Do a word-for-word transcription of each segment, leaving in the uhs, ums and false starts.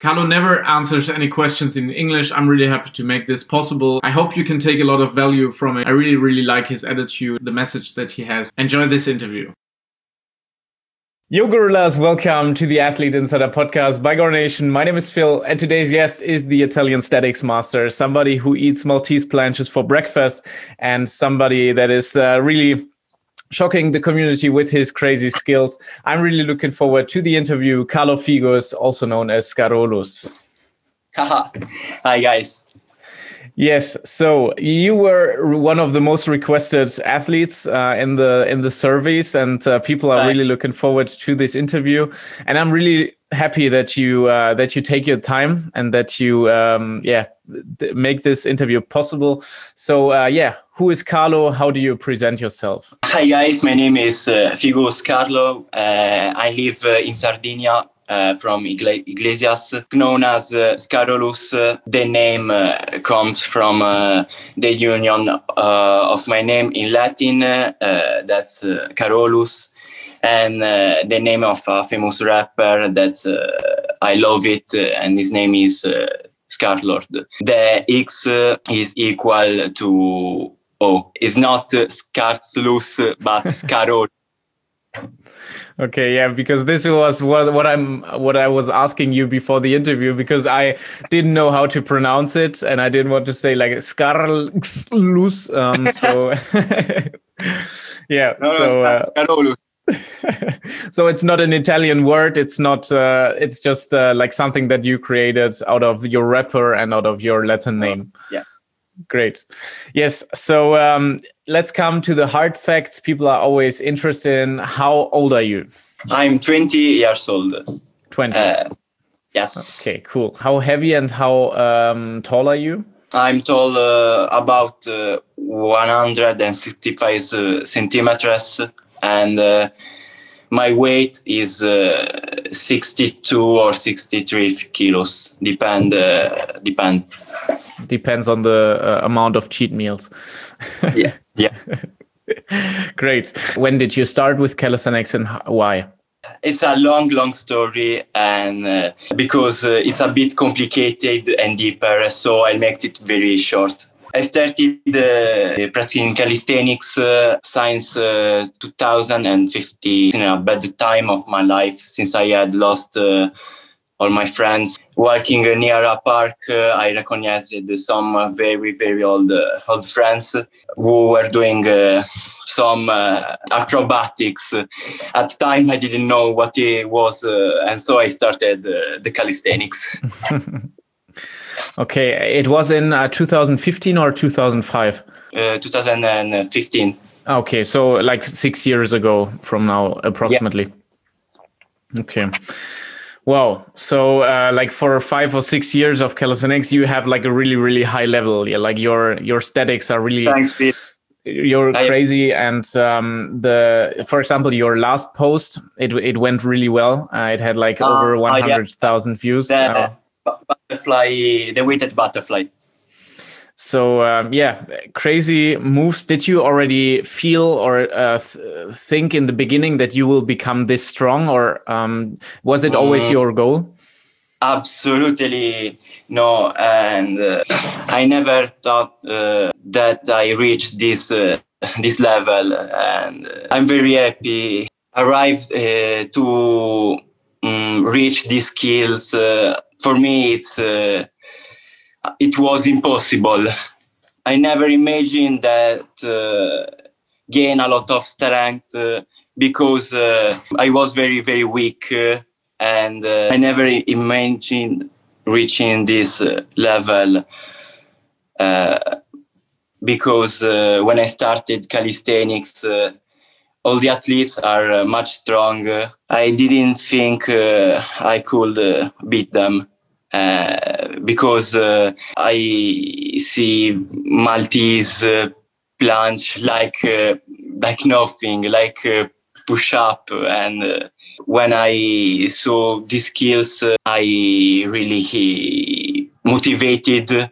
Carlo never answers any questions in English. I'm really happy to make this possible. I hope you can take a lot of value from it. I really, really like his attitude, the message that he has. Enjoy this interview. Yo, gorillas, welcome to the Athlete Insider podcast by Gore Nation. My name is Phil, and today's guest is the Italian statics master, somebody who eats Maltese planches for breakfast, and somebody that is uh, really shocking the community with his crazy skills. I'm really looking forward to the interview. Carlo Figos, also known as Scarolus. Hi, guys. Yes, so you were one of the most requested athletes uh, in the in the surveys, and uh, people are really looking forward to this interview. And I'm really happy that you uh, that you take your time and that you um, yeah th- make this interview possible. So uh, yeah, who is Carlo? How do you present yourself? Hi, guys. My name is uh, Figos Carlo. Uh, I live uh, in Sardinia. Uh, from Igle- Iglesias, known as uh, Scarolus. Uh, the name uh, comes from uh, the union uh, of my name in Latin, uh, that's uh, Carolus, and uh, the name of a famous rapper that uh, I love it, uh, and his name is uh, Scarlord. The X uh, is equal to O. It's not uh, Scarlus, but Scarol. Okay, yeah, because this was what, what I'm what I was asking you before the interview, because I didn't know how to pronounce it and I didn't want to say like Scarlus. Um, so yeah, no, so no, Scarolus. Uh, so it's not an Italian word. It's not. Uh, it's just uh, like something that you created out of your rapper and out of your Latin name. Yeah. Great. Yes. So um, let's come to the hard facts. People are always interested in. How old are you? I'm twenty years old. twenty. Uh, yes. Okay, cool. How heavy and how um, tall are you? I'm tall uh, about uh, one hundred sixty-five uh, centimeters, and uh, my weight is uh, sixty-two or sixty-three kilos. Depend. Uh, depend. Depends on the uh, amount of cheat meals. yeah, yeah. Great. When did you start with calisthenics and why? It's a long, long story, and uh, because uh, it's a bit complicated and deeper, so I'll make it very short. I started uh, practicing calisthenics uh, since uh, two thousand fifteen, in a bad time of my life, since I had lost uh, all my friends. Walking near a park, uh, I recognized some very, very old, uh, old friends who were doing uh, some uh, acrobatics. At the time, I didn't know what it was, uh, and so I started uh, the calisthenics. Okay, it was in uh, two thousand fifteen or two thousand five? Uh, two thousand fifteen. Okay, so like six years ago from now, approximately. Yeah. Okay. Wow. So uh, like for five or six years of calisthenics, you have like a really, really high level. Yeah, like your your statics are really... Thanks, Pete. You're crazy. And um, the, for example, your last post, it it went really well. Uh, it had like uh, over one hundred thousand uh, yeah. views. The uh, butterfly, the weighted butterfly. So um, yeah, crazy moves. Did you already feel or uh, th- think in the beginning that you will become this strong, or um, was it always mm. your goal? Absolutely no, and uh, I never thought uh, that I reached this uh, this level, and uh, I'm very happy. Arrived uh, to um, reach these skills. Uh, for me, it's. Uh, It was impossible. I never imagined that uh, gain a lot of strength uh, because uh, I was very, very weak. Uh, and uh, I never imagined reaching this uh, level uh, because uh, when I started calisthenics, uh, all the athletes are uh, much stronger. I didn't think uh, I could uh, beat them. Uh, because uh, I see Maltese uh, planche like uh, like nothing, like uh, push up, and uh, when I saw these skills, uh, I really motivated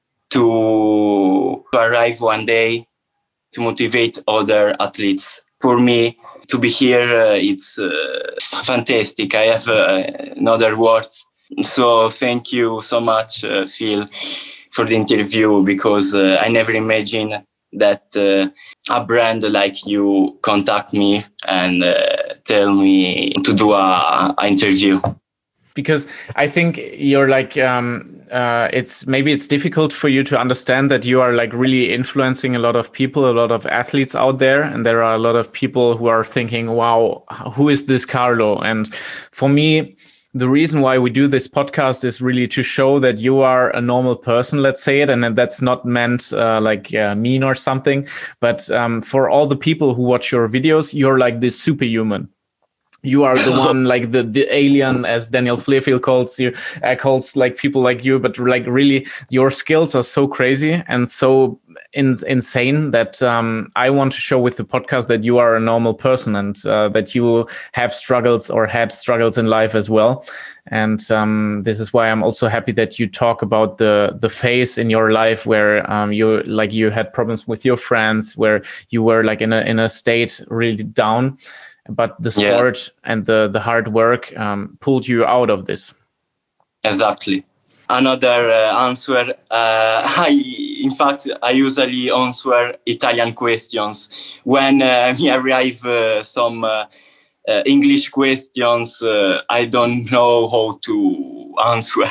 to arrive one day to motivate other athletes. For me, to be here, uh, it's uh, fantastic. I have uh, another words. So thank you so much, uh, Phil, for the interview, because uh, I never imagined that uh, a brand like you contact me and uh, tell me to do a, a interview. Because I think you're like, um, uh, it's maybe it's difficult for you to understand that you are like really influencing a lot of people, a lot of athletes out there. And there are a lot of people who are thinking, wow, who is this Carlo? And for me, the reason why we do this podcast is really to show that you are a normal person, let's say it. And that's not meant uh, like uh, mean or something. But um, for all the people who watch your videos, you're like this superhuman. You are the one, like the, the alien, as Daniel Fleerfield calls you, uh, calls like people like you. But like really, your skills are so crazy and so in, insane that um, I want to show with the podcast that you are a normal person and uh, that you have struggles or had struggles in life as well. And um, this is why I'm also happy that you talk about the the phase in your life where um, you like you had problems with your friends, where you were like in a in a state really down. But the sport yeah. and the, the hard work um, pulled you out of this. Exactly. Another uh, answer, uh, I, in fact, I usually answer Italian questions. When uh, me arrive uh, some uh, uh, English questions, uh, I don't know how to answer.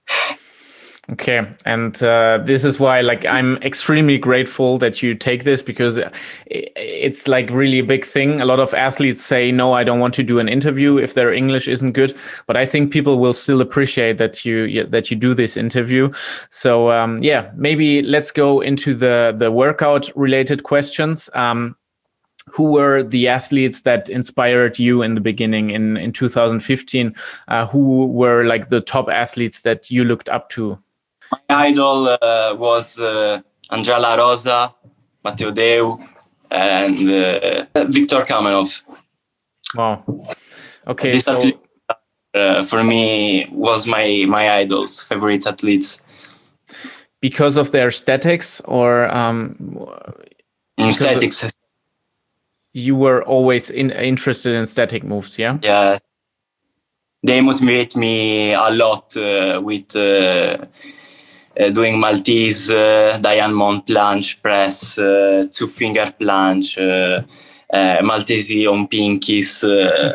Okay. And uh, this is why like I'm extremely grateful that you take this, because it's like really a big thing. A lot of athletes say, no, I don't want to do an interview if their English isn't good. But I think people will still appreciate that you that you do this interview. So um, yeah, maybe let's go into the, the workout related questions. Um, who were the athletes that inspired you in the beginning in, in two thousand fifteen? Uh, who were like the top athletes that you looked up to? My idol uh, was uh, Andrea La Rosa, Matteo Deu, and uh, Viktor Kamenov. Wow. Okay. This so... athlete, uh, for me, was my, my idols, favorite athletes. Because of their statics or... Um, statics. Of, you were always in, interested in static moves, yeah? Yeah. They motivate me a lot uh, with... Uh, Uh, doing Maltese, uh, Diamond planche, press, uh, two finger planche, uh, uh, Maltese on pinkies. Uh,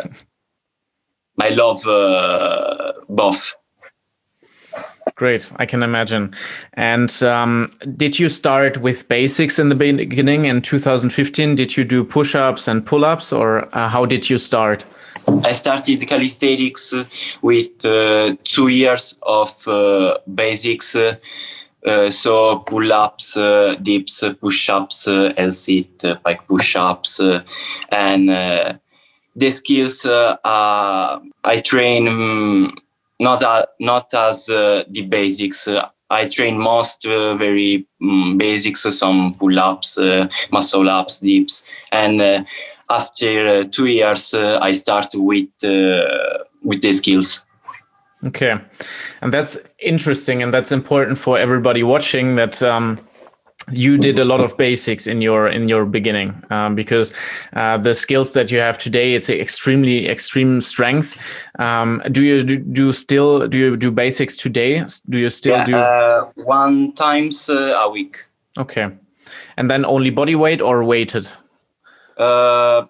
I love uh, both. Great, I can imagine. And um, did you start with basics in the beginning in two thousand fifteen? Did you do push-ups and pull-ups, or uh, how did you start? I started calisthenics with uh, two years of uh, basics, uh, uh, so pull-ups, uh, dips, push-ups, uh, L-sit, uh, pike push-ups, uh, and uh, the skills uh, uh, I train um, not uh, not as uh, the basics. Uh, I train most uh, very um, basics, some pull-ups, uh, muscle-ups, dips, and uh, after uh, two years, uh, I start with uh, with the skills. Okay, and that's interesting, and that's important for everybody watching. That um, you did a lot of basics in your in your beginning, um, because uh, the skills that you have today, it's extremely extreme strength. Um, do you do, do still do you do basics today? Do you still yeah, do uh, one times uh, a week? Okay, and then only body weight or weighted? Uh,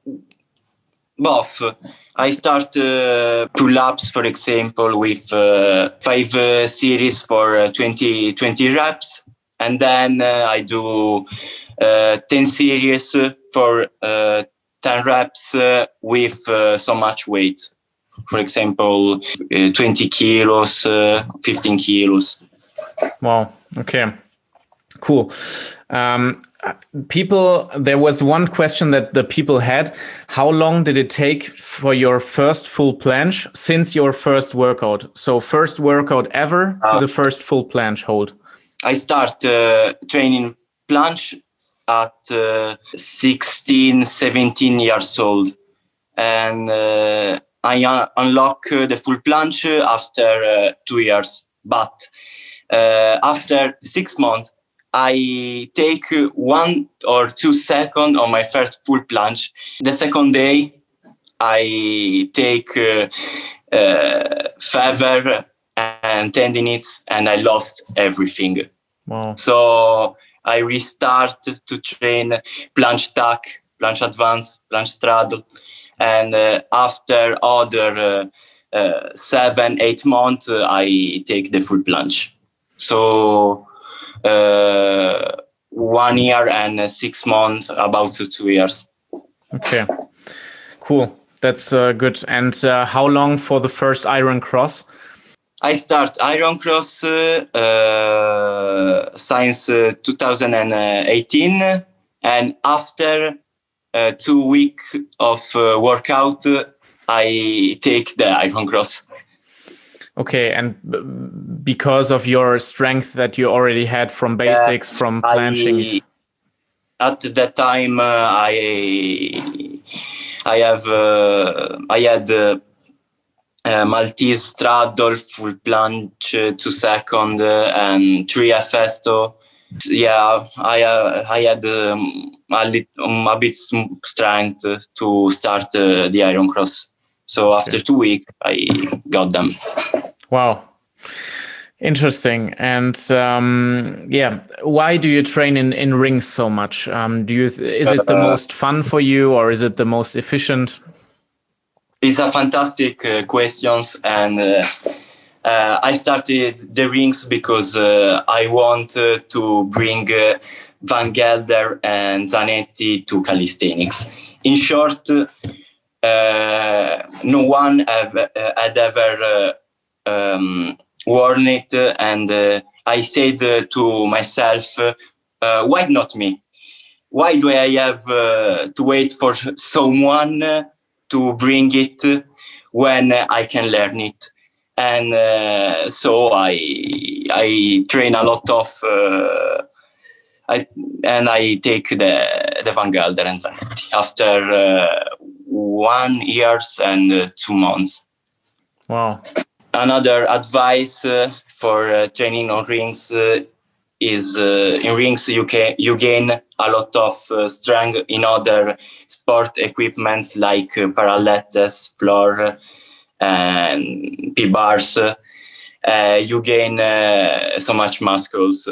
both. I start uh, pull-ups, for example, with uh, five uh, series for uh, twenty, twenty reps. And then uh, I do uh, ten series for uh, ten reps uh, with uh, so much weight. For example, uh, twenty kilos, uh, fifteen kilos. Wow. Okay. Cool. Um, people, there was one question that the people had. How long did it take for your first full planche since your first workout? So first workout ever uh, to the first full planche hold. I start uh, training planche at uh, sixteen, seventeen years old. And uh, I un- unlock uh, the full planche after uh, two years. But uh, after six months, I take one or two seconds on my first full planche. The second day, I take uh, uh, fever and tendinitis, and I lost everything. Wow. So I restarted to train planche tack, planche advance, planche straddle, and uh, after other uh, uh, seven, eight months, uh, I take the full planche. So uh, one year and uh, six months, about two years. Okay, cool. That's uh, good. And uh, how long for the first Iron Cross? I start Iron Cross uh, uh, since uh, two thousand eighteen, and after uh, two weeks of uh, workout, uh, I take the Iron Cross. Okay, and b- because of your strength that you already had from basics, yeah, from planching. I, at that time, uh, I I have uh, I had. Uh, Uh, Maltese straddle, full planche, uh, two second, uh, and three Festo. Yeah, I uh, I had um, a, lit- um, a bit strength to start uh, the Iron Cross. So after okay. two weeks, I got them. Wow. Interesting. And um, yeah, why do you train in, in rings so much? Um, do you is it the uh, most fun for you, or is it the most efficient? It's a fantastic uh, questions, and uh, uh, I started the rings because uh, I want uh, to bring uh, Van Gelder and Zanetti to calisthenics. In short, uh, no one have, uh, had ever uh, um, worn it, and uh, I said uh, to myself, uh, why not me? Why do I have uh, to wait for someone uh, to bring it when I can learn it? And uh, so I I train a lot of uh, I and I take the the Van Gelder and Zanetti after uh, one years and uh, two months. Wow. Another advice uh, for uh, training on rings uh, is uh, in rings you can you gain a lot of uh, strength in other sport equipments like uh, parallettes, floor, and P-bars. Uh, you gain uh, so much muscles.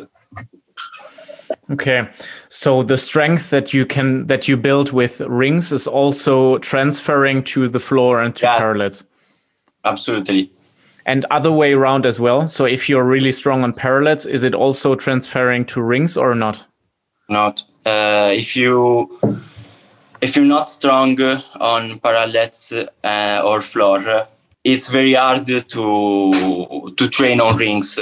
Okay, so the strength that you can that you build with rings is also transferring to the floor and to yeah, parallettes. Absolutely. And other way around as well. So if you're really strong on parallettes, is it also transferring to rings or not? Not. Uh, if you if you're not strong on parallettes uh, or floor, it's very hard to to train on rings.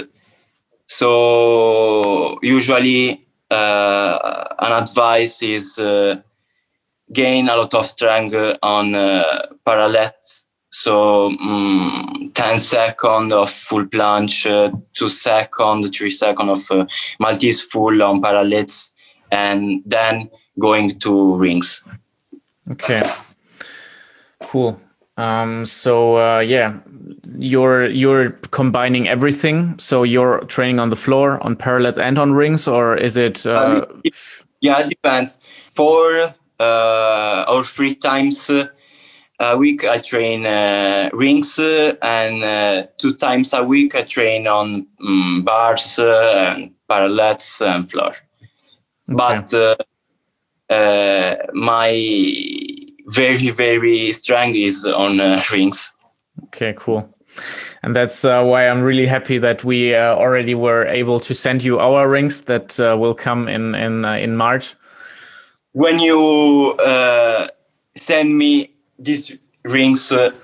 So usually uh, an advice is uh, gain a lot of strength on uh, parallettes. So um, ten seconds of full planche, uh, two seconds, three seconds of uh, Maltese full on parallettes, and then going to rings. Okay, cool. Um, so uh, yeah, you're you're combining everything. So you're training on the floor, on parallettes, and on rings, or is it? Uh... Um, yeah, it depends. Four uh, or three times a week I train uh, rings, uh, and uh, two times a week I train on um, bars uh, and parallettes and floor. Okay. But uh, uh, my very, very strong is on uh, rings. Okay, cool. And that's uh, why I'm really happy that we uh, already were able to send you our rings that uh, will come in in uh, in March. When you uh, send me these rings, uh,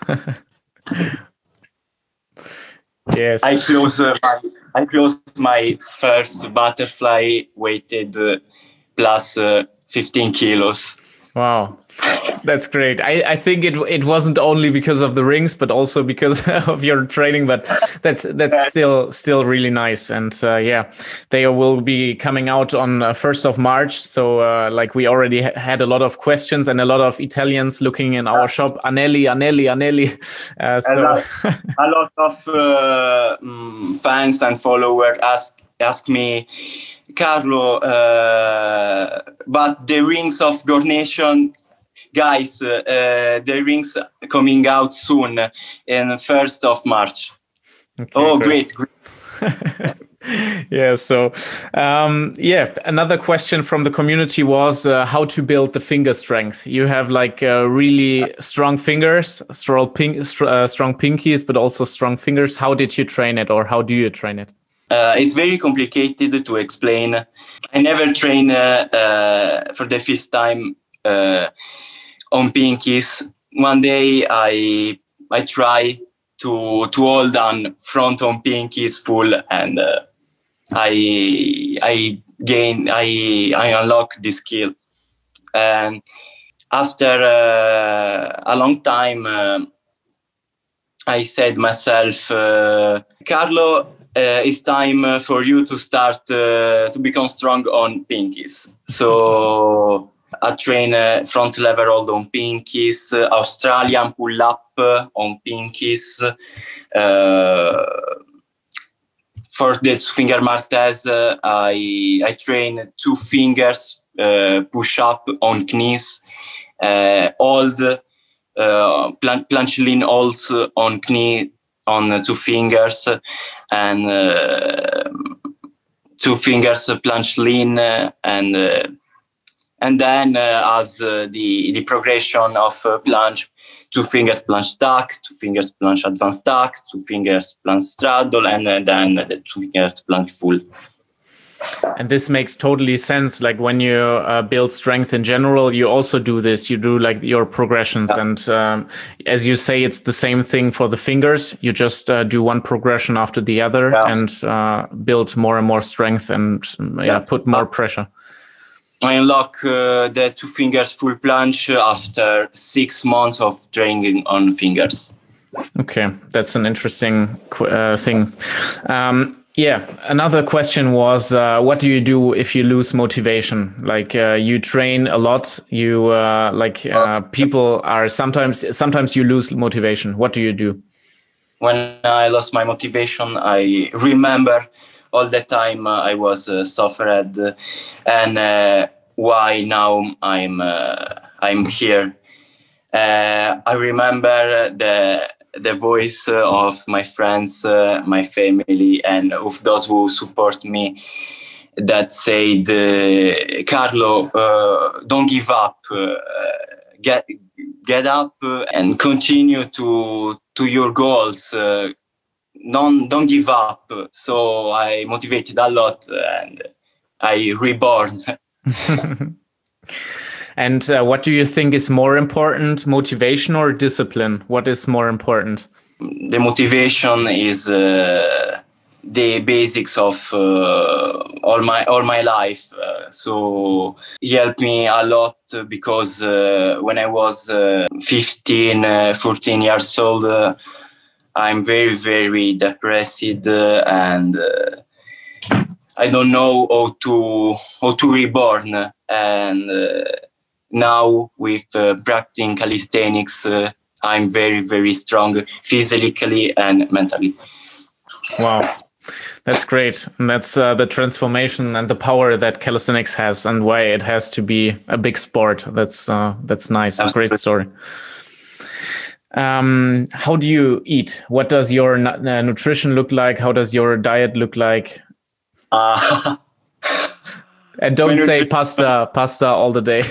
yes, I close uh, my I closed my first butterfly weighted uh, plus uh, fifteen kilos. Wow, that's great. I, I think it it wasn't only because of the rings, but also because of your training. But that's that's still still really nice. And uh, yeah, they will be coming out on uh, first of March. So uh, like we already ha- had a lot of questions and a lot of Italians looking in our shop. Anelli, Anelli, Anelli. Uh, so a lot, a lot of uh, fans and followers ask ask me, Carlo, uh, but the rings of Gornation guys, uh, uh, the rings coming out soon, in first of March. Okay, oh, great, great. Yeah, so um, yeah, another question from the community was uh, how to build the finger strength. You have like uh, really strong fingers, strong, pink, uh, strong pinkies, but also strong fingers. How did you train it, or how do you train it? Uh, it's very complicated to explain. I never train uh, uh, for the first time uh, on pinkies. One day I I try to to hold on front on pinkies full, and uh, I I gain I I unlock this skill. And after uh, a long time, uh, I said myself, uh, Carlo, uh, it's time for you to start uh, to become strong on pinkies. So I train uh, front lever hold on pinkies, uh, Australian pull up on pinkies. Uh, for the two finger Maltese, uh, I I train two fingers uh, push up on knees, uh, hold uh, planche lean holds on knee on two fingers, and uh, two fingers planche lean, uh, and uh, and then uh, as uh, the the progression of uh, planche. Two fingers planche tuck, two fingers planche advanced tuck, two fingers planche straddle, and uh, then the two fingers planche full. And this makes totally sense. Like when you uh, build strength in general, you also do this. You do like your progressions. Yeah. And um, as you say, it's the same thing for the fingers. You just uh, do one progression after the other, yeah. and uh, build more and more strength, and yeah, yeah. put more yeah. pressure. I unlock uh, the two fingers full planche after six months of training on fingers. Okay, that's an interesting uh, thing. Um, yeah, another question was, uh, what do you do if you lose motivation? Like uh, you train a lot, you uh, like uh, people are sometimes sometimes you lose motivation. What do you do? When I lost my motivation, I remember all the time uh, I was uh, suffered, uh, and uh, why now I'm uh, I'm here. Uh, I remember the the voice uh, of my friends, uh, my family, and of those who support me, that said, uh, Carlo, uh, don't give up, uh, get get up uh, and continue to to your goals. Uh, Don't don't give up. So I motivated a lot, and I reborn. And uh, what do you think is more important, motivation or discipline? What is more important? The motivation is uh, the basics of uh, all my all my life. Uh, so he helped me a lot because uh, when I was uh, fifteen, uh, fourteen years old. Uh, I'm very, very depressed, uh, and uh, I don't know how to how to reborn. And uh, now with uh, practicing calisthenics, uh, I'm very, very strong physically and mentally. Wow, that's great. And that's uh, the transformation and the power that calisthenics has, and why it has to be a big sport. That's uh, that's nice. Absolutely. Great story. Um, how do you eat? What does your uh, nutrition look like? How does your diet look like? Uh, and don't say pasta, pasta all the day.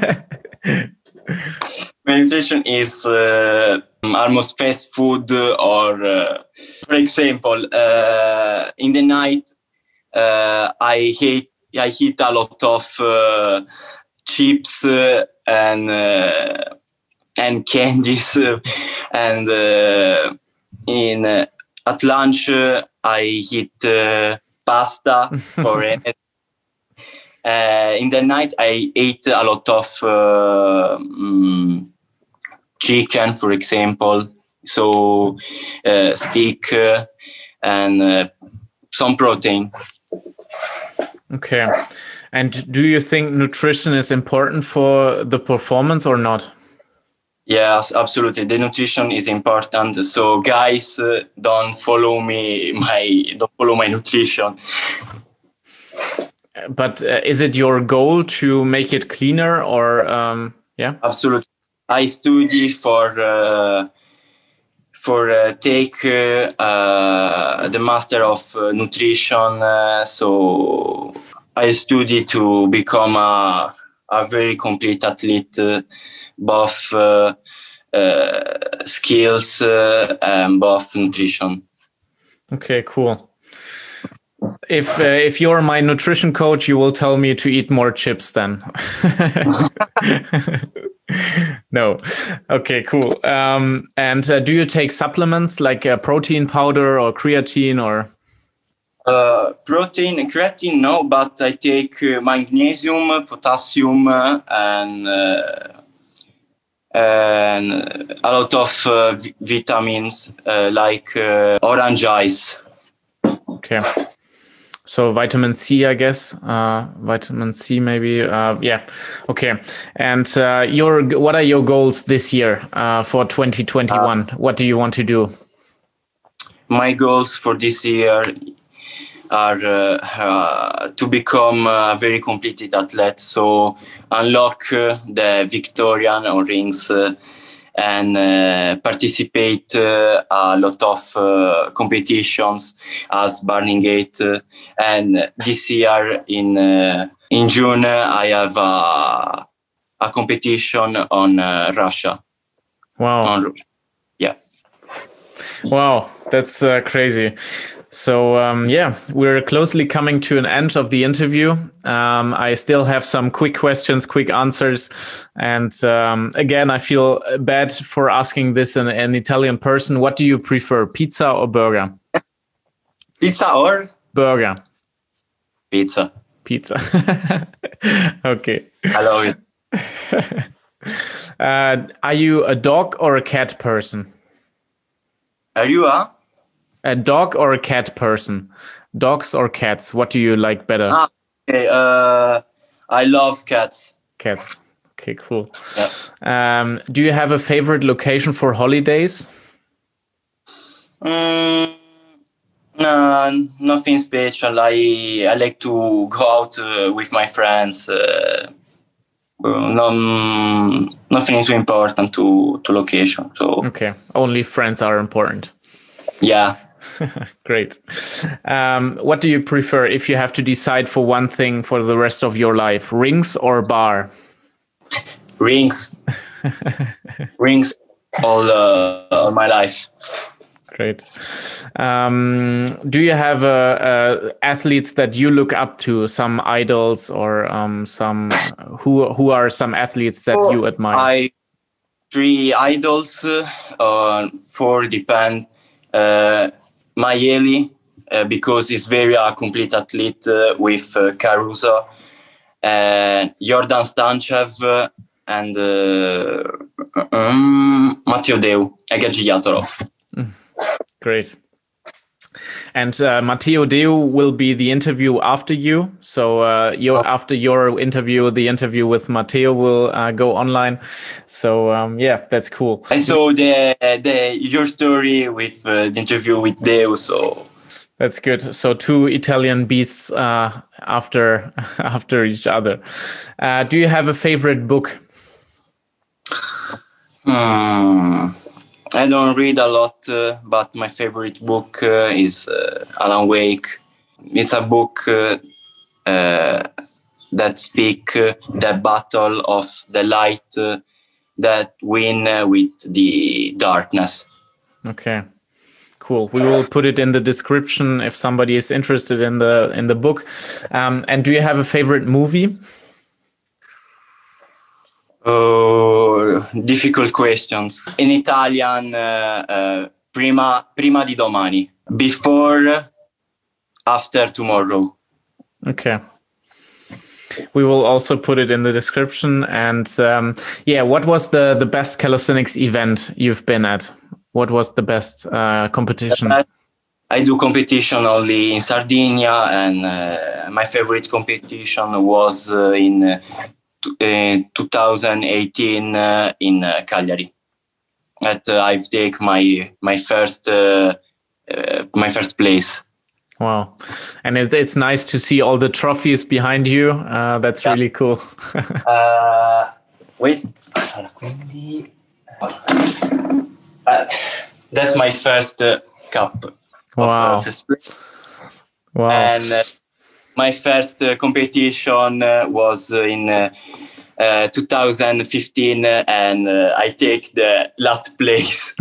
My nutrition is uh, almost fast food, or, uh, for example, uh, in the night, uh, I hate I eat a lot of uh, chips uh, and. Uh, and candies, uh, and uh, in uh, at lunch uh, I eat uh, pasta or uh, in the night I ate a lot of uh, um, chicken, for example, so uh, steak uh, and uh, some protein. Okay, and do you think nutrition is important for the performance or not? Yes, absolutely. The nutrition is important. So, guys, uh, don't follow me. My don't follow my nutrition. But uh, is it your goal to make it cleaner, or um, Yeah, absolutely. I study for uh, for uh, take uh, uh, the master of uh, nutrition. Uh, so I study to become a a very complete athlete, uh, both uh, uh, skills uh, and both nutrition. Okay, cool. If uh, if you're my nutrition coach, you will tell me to eat more chips then. No. Okay, cool. Um, and uh, do you take supplements like a protein powder or creatine or? Uh, protein and creatine, no, but I take uh, magnesium, potassium, uh, and uh, and a lot of uh, v- vitamins uh, like uh, orange ice. Okay. So vitamin C, I guess. Uh, vitamin C, maybe. Uh, yeah. Okay. And uh, your what are your goals this year uh, for twenty twenty-one? Uh, what do you want to do? My goals for this year are uh, uh, to become a very completed athlete. So unlock uh, the Victorian or rings uh, and uh, participate uh, a lot of uh, competitions as Burning Gate. Uh, and this year in uh, in June, uh, I have a, a competition on uh, Russia. Wow. On, yeah. Wow, that's uh, crazy. So um, yeah, we're closely coming to an end of the interview. Um, I still have some quick questions, quick answers. And um, again, I feel bad for asking this in an Italian person. What do you prefer, pizza or burger? Pizza or? Burger. Pizza. Pizza. Okay. I love it. uh, are you a dog or a cat person? Are you a? A dog or a cat person? Dogs or cats? What do you like better? Ah, okay. Uh, I love cats. Cats. Okay, cool. Yeah. Um, do you have a favorite location for holidays? Mm, no, nothing special. I I like to go out uh, with my friends. Uh, no, nothing is important to to location. So okay, only friends are important. Yeah. Great. Um, what do you prefer if you have to decide for one thing for the rest of your life, rings or bar? Rings. Rings all, uh, all my life. Great. Um, do you have uh, uh, athletes that you look up to, some idols or um, some who who are some athletes that oh, you admire? I three idols. Uh, four depend. Uh, Mayeli, uh, because he's very a uh, complete athlete uh, with uh, Caruso, uh, Jordan Stanchev, uh, and uh, um, Matteo Deu, Agagiatorov. Mm, great. And uh, Matteo Deu will be the interview after you. So uh, your, oh. after your interview, the interview with Matteo will uh, go online. So um, yeah, that's cool. I saw the the your story with uh, the interview with Deu. So that's good. So two Italian beasts uh, after after each other. Uh, do you have a favorite book? Hmm. I don't read a lot, uh, but my favorite book uh, is uh, Alan Wake. It's a book uh, uh, that speaks uh, the battle of the light uh, that win uh, with the darkness. Okay, cool. We will put it in the description if somebody is interested in the in the book. Um, and do you have a favorite movie? Oh, difficult questions. In Italian, uh, uh, prima, prima di domani. Before, after tomorrow. Okay. We will also put it in the description. And um, yeah, what was the, the best calisthenics event you've been at? What was the best uh, competition? I do competition only in Sardinia, and uh, my favorite competition was uh, in uh, in twenty eighteen uh, in uh, Cagliari. That uh, I've taken my my first uh, uh, my first place. Wow, and it, it's nice to see all the trophies behind you. Uh, that's yeah. really cool. uh, wait. Allora, quindi, uh, that's my first uh, cup of Wow. uh, first place. Wow. And uh, my first uh, competition uh, was uh, in uh, uh, two thousand fifteen, uh, and uh, I take the last place.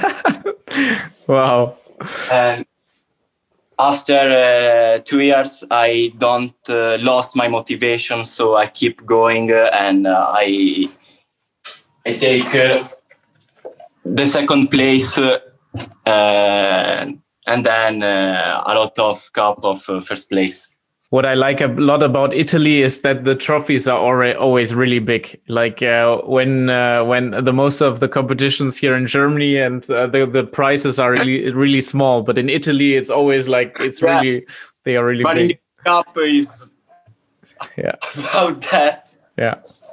Wow. And after uh, two years, I don't uh, lost my motivation, so I keep going, uh, and uh, I I take uh, the second place, uh, uh, and then uh, a lot of cup of uh, first place. What I like a lot about Italy is that the trophies are already always really big. Like uh, when uh, when the most of the competitions here in Germany and uh, the the prizes are really really small, but in Italy it's always like it's Yeah. really they are really But big. in the cup is Yeah. about that. Yeah.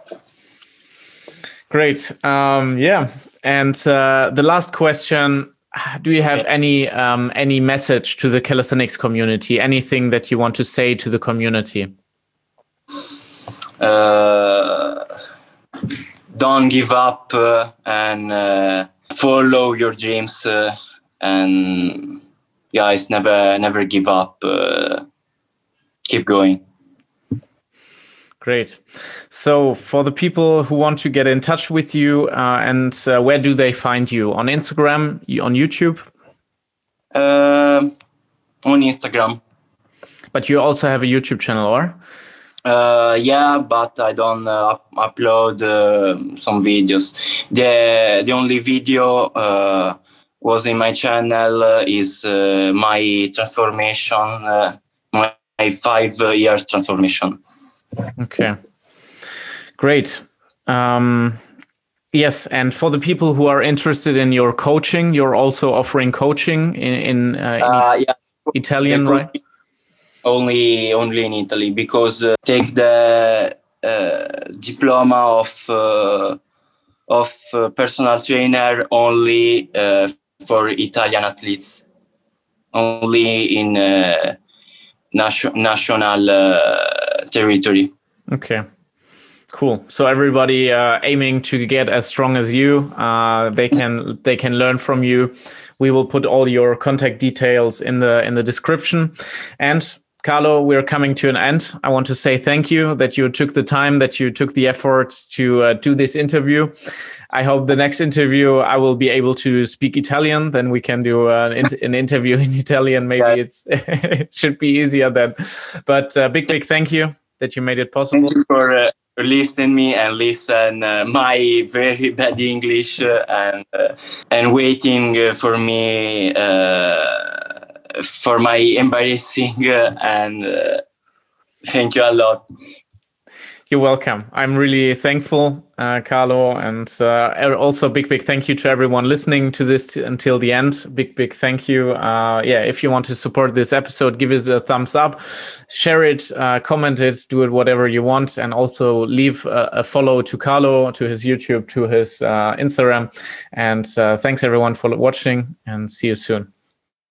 Great. Um, yeah. And uh, the last question. Do you have any um, any message to the calisthenics community? Anything that you want to say to the community? Uh, don't give up uh, and uh, follow your dreams. Uh, and guys, never never give up. Uh, keep going. Great. So for the people who want to get in touch with you, uh, and uh, where do they find you? On Instagram, on YouTube? Uh, on Instagram. But you also have a YouTube channel, or? Uh, yeah, but I don't uh, up- upload uh, some videos. The the only video uh, was in my channel uh, is uh, my transformation, uh, my, my five uh, years transformation. Okay, great. Um, yes, and for the people who are interested in your coaching, you're also offering coaching in, in, uh, in Uh, yeah, Italian, the right? Only, only in Italy, because uh, take the uh, diploma of uh, of uh, personal trainer only uh, for Italian athletes, only in uh, nation, national uh, territory. Okay, cool. So everybody uh, aiming to get as strong as you, uh, they can they can learn from you. We will put all your contact details in the in the description. And Carlo, we're coming to an end. I want to say thank you that you took the time, that you took the effort to uh, do this interview. I hope the next interview I will be able to speak Italian. Then we can do uh, an, an interview in Italian. Maybe yeah. it's it should be easier then. But uh, big, big thank you that you made it possible. Thank you for, uh, for listening me and listen uh, my very bad English uh, and uh, and waiting uh, for me uh, for my embarrassing uh, and uh, thank you a lot. You're welcome. I'm really thankful, uh, Carlo, and uh, also big, big thank you to everyone listening to this t- until the end. Big, big thank you. Uh, yeah, if you want to support this episode, give us a thumbs up, share it, uh, comment it, do it whatever you want, and also leave a, a follow to Carlo, to his YouTube, to his uh, Instagram. And uh, thanks everyone for watching, and see you soon.